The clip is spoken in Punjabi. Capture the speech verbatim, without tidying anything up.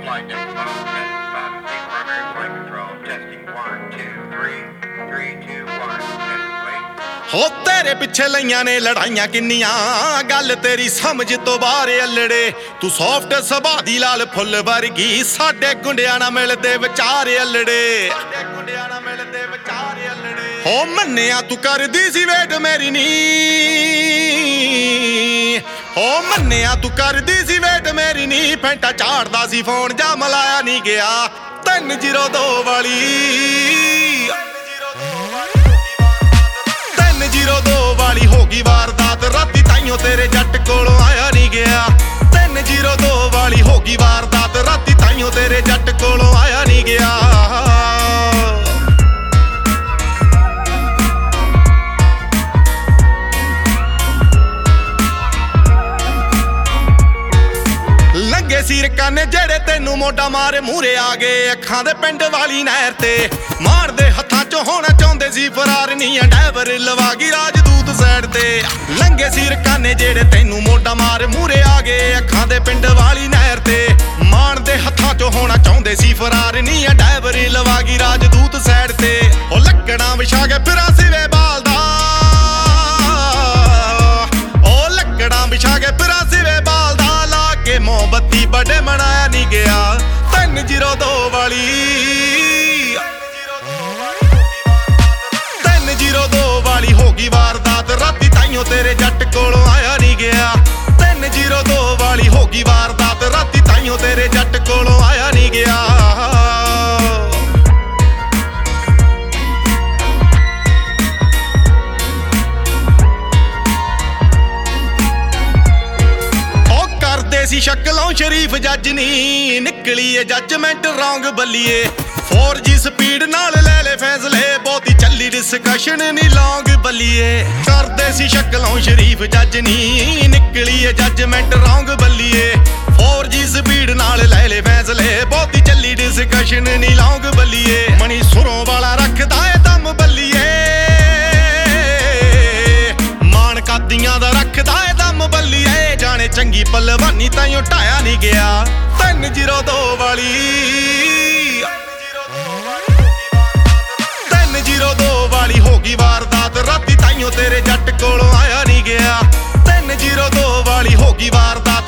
flight deck above, testing five and six, primary flight control, testing one, two, three, three, two, one, testing wait. ਹੋ ਤੇਰੇ ਪਿੱਛੇ ਲਈਆਂ ਨੇ ਲੜਾਈਆਂ ਕਿੰਨੀਆਂ, ਗੱਲ ਤੇਰੀ ਸਮਝ ਤੋਂ ਬਾਹਰ ਅਲੜੇ। ਤੂੰ ਸੌਫਟ ਸੁਭਾਅ ਦੀ ਲਾਲ ਫੁੱਲ ਵਰਗੀ, ਸਾਡੇ ਗੁੰਡਿਆਂ ਨਾਲ ਮਿਲਦੇ ਵਿਚਾਰ ਅਲੜੇ। ਸਾਡੇ ਗੁੰਡਿਆਂ ਨਾਲ ਮਿਲਦੇ ਵਿਚਾਰ ਅਲੜੇ। ਹੋ ਮੰਨਿਆ ਤੂੰ ਕਰਦੀ ਸੀ ਵੇਟ ਮੇਰੀ ਨੀ, ਹੋ ਮੰਨਿਆ ਤੂੰ ਕਰਦੀ ਸੀ ਵੇਟ ਮੇਰੀ ਨੀ, ਫੈਂਟਾ ਝਾੜਦਾ ਸੀ ਫੋਨ ਜਾਂ ਮਲਾਇਆ ਨਹੀਂ ਗਿਆ। ਤਿੰਨ ਜ਼ੀਰੋ ਦੋ ਵਾਲੀ ਜ਼ੀਰੋ ਦੋ ਵਾਲੀ ਹੋ ਗਈ ਵਾਰਦਾਤ, ਰਾਤੀ ਤਾਈਓ ਤੇਰੇ ਜੱਟ ਕੋਲੋਂ ਆਇਆ ਨਹੀਂ ਗਿਆ। ਤਿੰਨ ਜ਼ੀਰੋ ਦੋ ਵਾਲੀ ਹੋ ਗਈ ਵਾਰਦਾਤ, ਰਾਤੀ ਤਾਈਓ ਤੇਰੇ ਜੱਟ ਕੋਲੋਂ ਆਇਆ ਨਹੀਂ ਗਿਆ। ਲੰਗੇ ਸੀਰ ਕਾਨੇ ਜਿਹੜੇ ਤੈਨੂੰ ਮੋਢਾ ਮਾਰੇ ਮੂਰੇ ਆ ਗਏ, ਅੱਖਾਂ ਦੇ ਪਿੰਡ ਵਾਲੀ ਨਹਿਰ ਤੇ ਮਾਰਦੇ ਹੱਥਾਂ ਚੋਂ ਹੋਣਾ ਚਾਹੁੰਦੇ ਸੀ ਫਰਾਰ, ਨੀ ਡੈਵਰ ਲਵਾ ਗਈ ਰਾਜਦੂਤ ਸਾਈਡ ਤੇ। ਲੰਗੇ ਸੀਰ ਕਾਨੇ ਜਿਹੜੇ ਤੈਨੂੰ ਮੋਢਾ ਮਾਰੇ ਮੂਰੇ ਆ ਗਏ, ਅੱਖਾਂ ਦੇ ਪਿੰਡ ਵਾਲੀ ਨਹਿਰ ਤੇ ਮਾਰਦੇ ਹੱਥਾਂ ਚੋਂ ਹੋਣਾ ਚਾਹੁੰਦੇ ਸੀ ਫਰਾਰ, ਨੀ ਡੈਵਰ ਲਵਾ ਗਈ ਰਾਜਦੂਤ ਸਾਈਡ ਤੇ। ਉਹ ਲੱਕੜਾਂ ਵਿਛਾ ਕੇ ਫਿਰਾਂ ਸਿਵੇ ਬਾਲਦਾ, ਉਹ ਲੱਕੜਾਂ ਵਿਛਾ ਕੇ ਫਿਰਾਂ ਸਿਵੇ ਬਾਲਦਾ, ਕੇ ਮੋਮਬੱਤੀ ਬੜੇ ਮਨਾਇਆ ਨਹੀਂ ਗਿਆ। ਤਿੰਨ ਜ਼ੀਰੋ ਦੋ ਵਾਲੀ ਤਿੰਨ ਜ਼ੀਰੋ ਦੋ ਵਾਲੀ ਹੋ ਗਈ ਵਾਰਦਾਤ, ਰਾਤੀ ਤਾਈਓ ਤੇਰੇ ਜੱਟ ਕੋਲੋਂ ਆਇਆ ਨਹੀਂ ਗਿਆ। ਤਿੰਨ ਜ਼ੀਰੋ ਦੋ ਵਾਲੀ ਹੋ ਗਈ ਵਾਰਦਾਤ, ਰਾਤੀ ਤਾਈਓ ਤੇਰੇ ਜੱਟ ਕੋਲੋਂ ਆਇਆ ਨਹੀਂ ਗਿਆ। ਸੀ ਸ਼ਕਲੋਂ ਸ਼ਰੀਫ ਜੱਜ ਨੀ, ਨਿਕਲੀ ਏ ਜੱਜਮੈਂਟ ਰੌਂਗ ਬੱਲੀਏ। ਫੋਰ ਜੀ ਸਪੀਡ ਨਾਲ ਲੈ ਲੈ ਫੈਸਲੇ, ਬਹੁਤੀ ਚੱਲੀ ਡਿਸਕਸ਼ਨ ਨੀ ਲੌਂਗ ਬੱਲੀਏ। ਕਰਦੇ ਸੀ ਸ਼ਕਲੋਂ ਸ਼ਰੀਫ ਜੱਜ ਨੀ, ਨਿਕਲੀ ਏ ਜੱਜਮੈਂਟ ਰੌਂਗ ਬੱਲੀਏ। ਫੋਰ ਜੀ ਸਪੀਡ ਨਾਲ ਲੈ ਲੈ ਫੈਸਲੇ, ਬਹੁਤੀ ਚੱਲੀ ਡਿਸਕਸ਼ਨ ਨੀ ਲੌਂਗ ਬੱਲੀਏ। ਮਣੀ ਸੁਰੋਂ ਵਾਲਾ ਰੱਖਦਾ ਏ ਦਮ ਬੱਲੀਏ, ਮਾਣ ਕਾਦੀਆਂ ਦਾ ਰੱਖਦਾ ਏ ਦਮ ਬੱਲੀਏ। ਜਾਣੇ ਚੰਗੀ ਪਲਵਾਨੀ ਤਾਈਓ ਢਾਇਆ ਨਹੀਂ ਗਿਆ। ਤਿੰਨ ਜ਼ੀਰੋ ਦੋ ਵਾਲੀ ਤਿੰਨ ਜ਼ੀਰੋ ਦੋ ਵਾਲੀ ਹੋ ਗਈ ਵਾਰਦਾਤ, ਰਾਤੀ ਤਾਈਓ ਤੇਰੇ ਜੱਟ ਕੋਲੋਂ ਆਇਆ ਨਹੀਂ ਗਿਆ। ਤਿੰਨ ਜ਼ੀਰੋ ਦੋ ਵਾਲੀ ਹੋ ਗਈ ਵਾਰਦਾਤ,